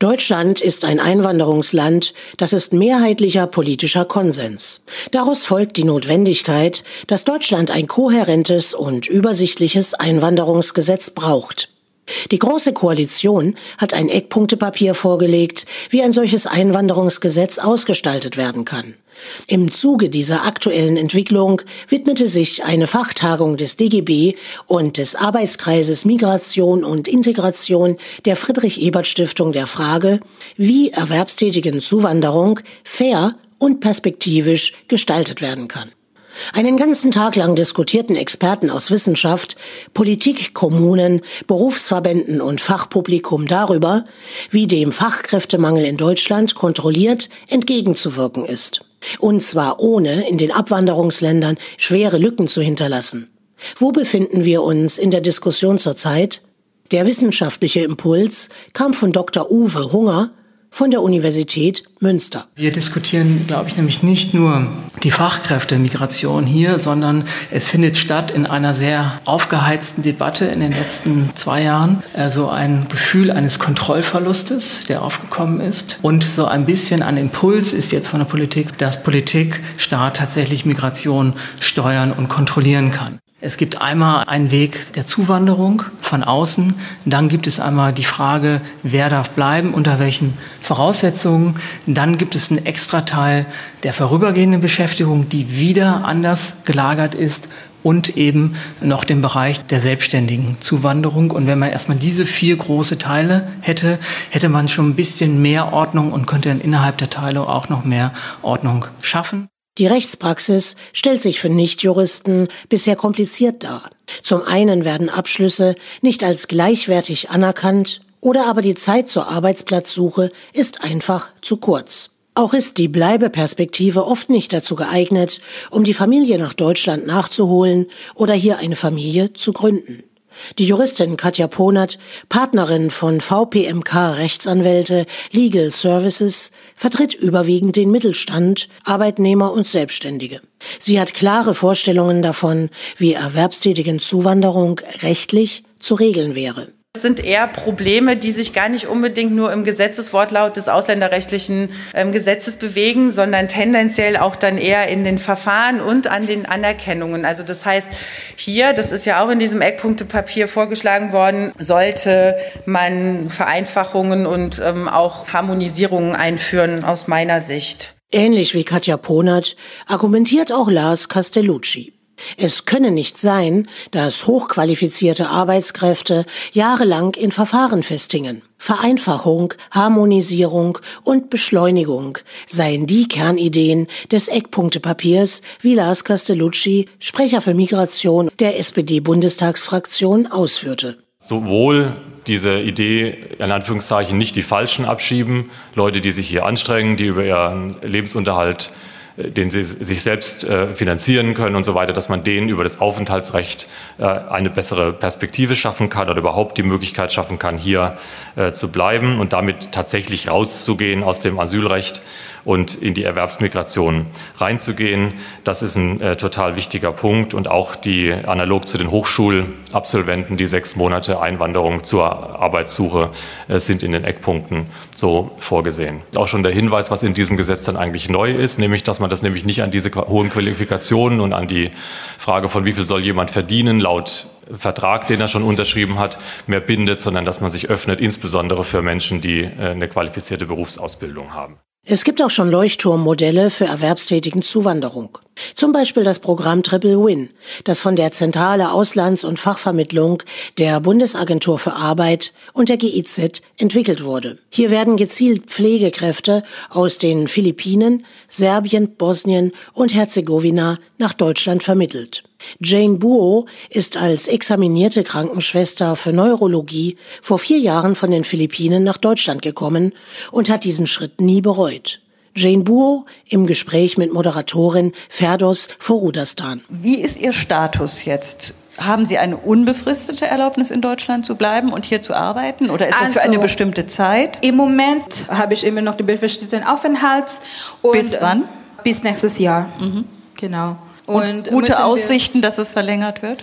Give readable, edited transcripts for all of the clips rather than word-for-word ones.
Deutschland ist ein Einwanderungsland, das ist mehrheitlicher politischer Konsens. Daraus folgt die Notwendigkeit, dass Deutschland ein kohärentes und übersichtliches Einwanderungsgesetz braucht. Die Große Koalition hat ein Eckpunktepapier vorgelegt, wie ein solches Einwanderungsgesetz ausgestaltet werden kann. Im Zuge dieser aktuellen Entwicklung widmete sich eine Fachtagung des DGB und des Arbeitskreises Migration und Integration der Friedrich-Ebert-Stiftung der Frage, wie erwerbstätigen Zuwanderung fair und perspektivisch gestaltet werden kann. Einen ganzen Tag lang diskutierten Experten aus Wissenschaft, Politik, Kommunen, Berufsverbänden und Fachpublikum darüber, wie dem Fachkräftemangel in Deutschland kontrolliert entgegenzuwirken ist. Und zwar ohne in den Abwanderungsländern schwere Lücken zu hinterlassen. Wo befinden wir uns in der Diskussion zurzeit? Der wissenschaftliche Impuls kam von Dr. Uwe Hunger von der Universität Münster. Wir diskutieren, glaube ich, nämlich nicht nur die Fachkräftemigration hier, sondern es findet statt in einer sehr aufgeheizten Debatte in den letzten 2 Jahren. So ein Gefühl eines Kontrollverlustes, der aufgekommen ist. Und so ein bisschen ein Impuls ist jetzt von der Politik, dass Politik, Staat tatsächlich Migration steuern und kontrollieren kann. Es gibt einmal einen Weg der Zuwanderung von außen. Dann gibt es einmal die Frage, wer darf bleiben, unter welchen Voraussetzungen. Dann gibt es einen Extrateil der vorübergehenden Beschäftigung, die wieder anders gelagert ist. Und eben noch den Bereich der selbstständigen Zuwanderung. Und wenn man erstmal diese 4 große Teile hätte, hätte man schon ein bisschen mehr Ordnung und könnte dann innerhalb der Teile auch noch mehr Ordnung schaffen. Die Rechtspraxis stellt sich für Nichtjuristen bisher kompliziert dar. Zum einen werden Abschlüsse nicht als gleichwertig anerkannt oder aber die Zeit zur Arbeitsplatzsuche ist einfach zu kurz. Auch ist die Bleibeperspektive oft nicht dazu geeignet, um die Familie nach Deutschland nachzuholen oder hier eine Familie zu gründen. Die Juristin Katja Ponert, Partnerin von VPMK Rechtsanwälte Legal Services, vertritt überwiegend den Mittelstand, Arbeitnehmer und Selbstständige. Sie hat klare Vorstellungen davon, wie erwerbstätigen Zuwanderung rechtlich zu regeln wäre. Das sind eher Probleme, die sich gar nicht unbedingt nur im Gesetzeswortlaut des ausländerrechtlichen Gesetzes bewegen, sondern tendenziell auch dann eher in den Verfahren und an den Anerkennungen. Also das heißt, hier, das ist ja auch in diesem Eckpunktepapier vorgeschlagen worden, sollte man Vereinfachungen und auch Harmonisierungen einführen aus meiner Sicht. Ähnlich wie Katja Ponert argumentiert auch Lars Castellucci. Es könne nicht sein, dass hochqualifizierte Arbeitskräfte jahrelang in Verfahren festhingen. Vereinfachung, Harmonisierung und Beschleunigung seien die Kernideen des Eckpunktepapiers, wie Lars Castellucci, Sprecher für Migration der SPD-Bundestagsfraktion, ausführte. Sowohl diese Idee, in Anführungszeichen, nicht die Falschen abschieben, Leute, die sich hier anstrengen, die über ihren Lebensunterhalt, den sie sich selbst finanzieren können und so weiter, dass man denen über das Aufenthaltsrecht eine bessere Perspektive schaffen kann oder überhaupt die Möglichkeit schaffen kann, hier zu bleiben und damit tatsächlich rauszugehen aus dem Asylrecht und in die Erwerbsmigration reinzugehen. Das ist ein total wichtiger Punkt und auch die analog zu den Hochschulabsolventen, die 6 Monate Einwanderung zur Arbeitssuche sind in den Eckpunkten so vorgesehen. Auch schon der Hinweis, was in diesem Gesetz dann eigentlich neu ist, nämlich, dass man das nämlich nicht an diese hohen Qualifikationen und an die Frage von wie viel soll jemand verdienen laut Vertrag, den er schon unterschrieben hat, mehr bindet, sondern dass man sich öffnet, insbesondere für Menschen, die eine qualifizierte Berufsausbildung haben. Es gibt auch schon Leuchtturmmodelle für erwerbstätigen Zuwanderung. Zum Beispiel das Programm Triple Win, das von der Zentrale Auslands- und Fachvermittlung der Bundesagentur für Arbeit und der GIZ entwickelt wurde. Hier werden gezielt Pflegekräfte aus den Philippinen, Serbien, Bosnien und Herzegowina nach Deutschland vermittelt. Jane Buo ist als examinierte Krankenschwester für Neurologie vor 4 Jahren von den Philippinen nach Deutschland gekommen und hat diesen Schritt nie bereut. Jane Buo im Gespräch mit Moderatorin Ferdos Forudastan. Wie ist Ihr Status jetzt? Haben Sie eine unbefristete Erlaubnis in Deutschland zu bleiben und hier zu arbeiten? Oder ist das für eine bestimmte Zeit? Im Moment habe ich immer noch den befristeten Aufenthalt. Und bis wann? Bis nächstes Jahr. Genau. Und gute Aussichten, dass es verlängert wird?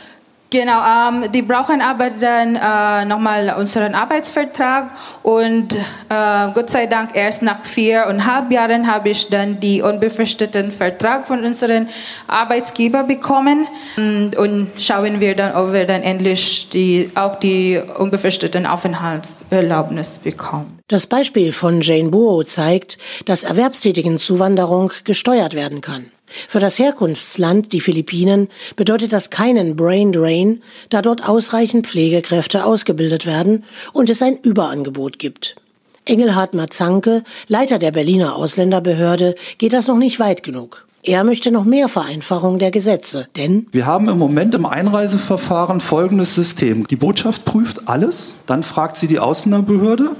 Genau, die brauchen aber dann nochmal unseren Arbeitsvertrag und Gott sei Dank erst nach 4,5 Jahren habe ich dann die unbefristeten Vertrag von unserem Arbeitsgeber bekommen und schauen wir dann, ob wir dann endlich auch die unbefristeten Aufenthaltserlaubnis bekommen. Das Beispiel von Jane Buo zeigt, dass Erwerbstätigenzuwanderung gesteuert werden kann. Für das Herkunftsland, die Philippinen, bedeutet das keinen Brain Drain, da dort ausreichend Pflegekräfte ausgebildet werden und es ein Überangebot gibt. Engelhard Mazanke, Leiter der Berliner Ausländerbehörde, geht das noch nicht weit genug. Er möchte noch mehr Vereinfachung der Gesetze, denn wir haben im Moment im Einreiseverfahren folgendes System. Die Botschaft prüft alles, dann fragt sie die Ausländerbehörde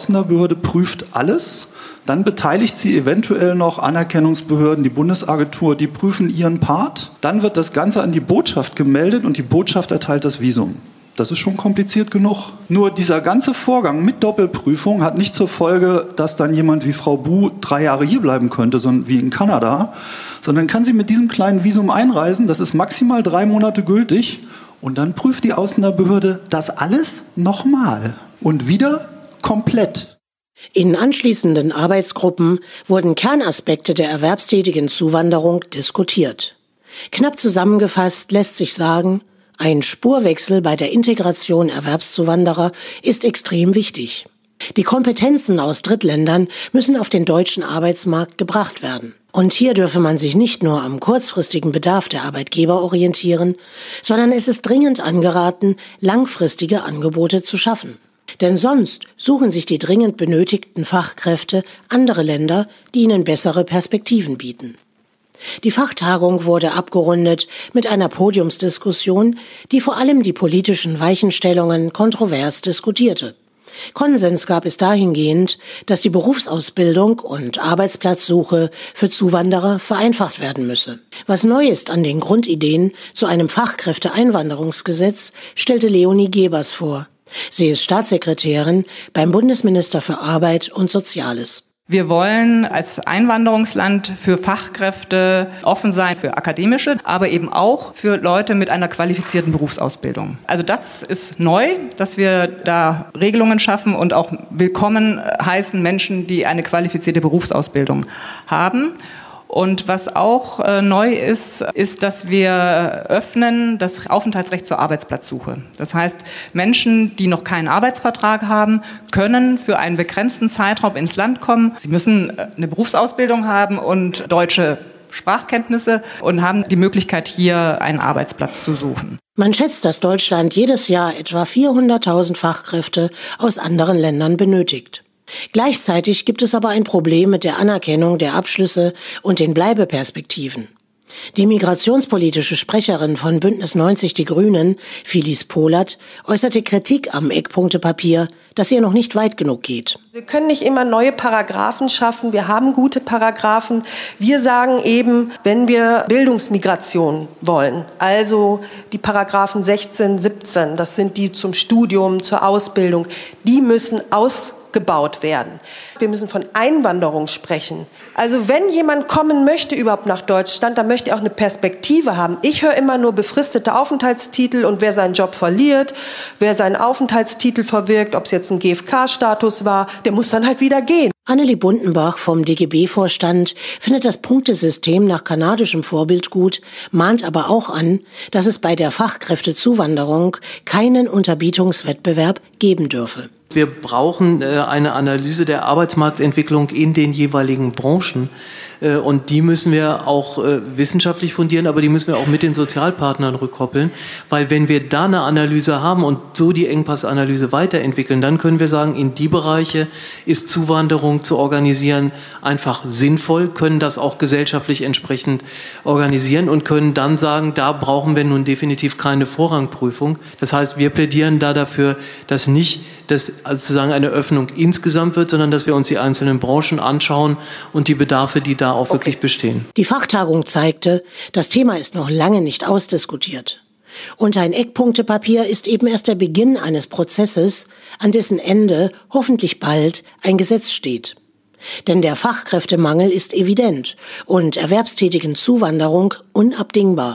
prüft alles. Dann beteiligt sie eventuell noch Anerkennungsbehörden, die Bundesagentur, die prüfen ihren Part. Dann wird das Ganze an die Botschaft gemeldet und die Botschaft erteilt das Visum. Das ist schon kompliziert genug. Nur dieser ganze Vorgang mit Doppelprüfung hat nicht zur Folge, dass dann jemand wie Frau Bu 3 Jahre hier bleiben könnte, sondern wie in Kanada, sondern kann sie mit diesem kleinen Visum einreisen. Das ist maximal 3 Monate gültig und dann prüft die Ausländerbehörde das alles nochmal und wieder komplett. In anschließenden Arbeitsgruppen wurden Kernaspekte der erwerbstätigen Zuwanderung diskutiert. Knapp zusammengefasst lässt sich sagen, ein Spurwechsel bei der Integration Erwerbszuwanderer ist extrem wichtig. Die Kompetenzen aus Drittländern müssen auf den deutschen Arbeitsmarkt gebracht werden. Und hier dürfe man sich nicht nur am kurzfristigen Bedarf der Arbeitgeber orientieren, sondern es ist dringend angeraten, langfristige Angebote zu schaffen. Denn sonst suchen sich die dringend benötigten Fachkräfte andere Länder, die ihnen bessere Perspektiven bieten. Die Fachtagung wurde abgerundet mit einer Podiumsdiskussion, die vor allem die politischen Weichenstellungen kontrovers diskutierte. Konsens gab es dahingehend, dass die Berufsausbildung und Arbeitsplatzsuche für Zuwanderer vereinfacht werden müsse. Was neu ist an den Grundideen zu einem Fachkräfteeinwanderungsgesetz, stellte Leonie Gebers vor. Sie ist Staatssekretärin beim Bundesminister für Arbeit und Soziales. Wir wollen als Einwanderungsland für Fachkräfte offen sein, für akademische, aber eben auch für Leute mit einer qualifizierten Berufsausbildung. Also das ist neu, dass wir da Regelungen schaffen und auch willkommen heißen Menschen, die eine qualifizierte Berufsausbildung haben. Und was auch neu ist, dass wir öffnen das Aufenthaltsrecht zur Arbeitsplatzsuche. Das heißt, Menschen, die noch keinen Arbeitsvertrag haben, können für einen begrenzten Zeitraum ins Land kommen. Sie müssen eine Berufsausbildung haben und deutsche Sprachkenntnisse und haben die Möglichkeit, hier einen Arbeitsplatz zu suchen. Man schätzt, dass Deutschland jedes Jahr etwa 400.000 Fachkräfte aus anderen Ländern benötigt. Gleichzeitig gibt es aber ein Problem mit der Anerkennung der Abschlüsse und den Bleibeperspektiven. Die migrationspolitische Sprecherin von Bündnis 90 Die Grünen, Phyllis Pohlert, äußerte Kritik am Eckpunktepapier, dass ihr noch nicht weit genug geht. Wir können nicht immer neue Paragraphen schaffen. Wir haben gute Paragraphen. Wir sagen eben, wenn wir Bildungsmigration wollen, also die Paragraphen 16, 17, das sind die zum Studium, zur Ausbildung, die müssen ausgebaut werden. Wir müssen von Einwanderung sprechen. Also wenn jemand kommen möchte überhaupt nach Deutschland, dann möchte er auch eine Perspektive haben. Ich höre immer nur befristete Aufenthaltstitel und wer seinen Job verliert, wer seinen Aufenthaltstitel verwirkt, ob es jetzt ein GfK-Status war, der muss dann halt wieder gehen. Annelie Bundenbach vom DGB-Vorstand findet das Punktesystem nach kanadischem Vorbild gut, mahnt aber auch an, dass es bei der Fachkräftezuwanderung keinen Unterbietungswettbewerb geben dürfe. Wir brauchen eine Analyse der Arbeitsmarktentwicklung in den jeweiligen Branchen. Und die müssen wir auch wissenschaftlich fundieren, aber die müssen wir auch mit den Sozialpartnern rückkoppeln. Weil wenn wir da eine Analyse haben und so die Engpassanalyse weiterentwickeln, dann können wir sagen, in die Bereiche ist Zuwanderung zu organisieren einfach sinnvoll, können das auch gesellschaftlich entsprechend organisieren und können dann sagen, da brauchen wir nun definitiv keine Vorrangprüfung. Das heißt, wir plädieren da dafür, dass nicht das sozusagen eine Öffnung insgesamt wird, sondern dass wir uns die einzelnen Branchen anschauen und die Bedarfe, die da auch wirklich bestehen. Die Fachtagung zeigte, das Thema ist noch lange nicht ausdiskutiert. Und ein Eckpunktepapier ist eben erst der Beginn eines Prozesses, an dessen Ende hoffentlich bald ein Gesetz steht. Denn der Fachkräftemangel ist evident und erwerbstätigen Zuwanderung unabdingbar.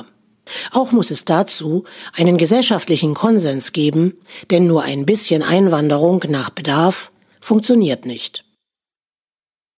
Auch muss es dazu einen gesellschaftlichen Konsens geben, denn nur ein bisschen Einwanderung nach Bedarf funktioniert nicht.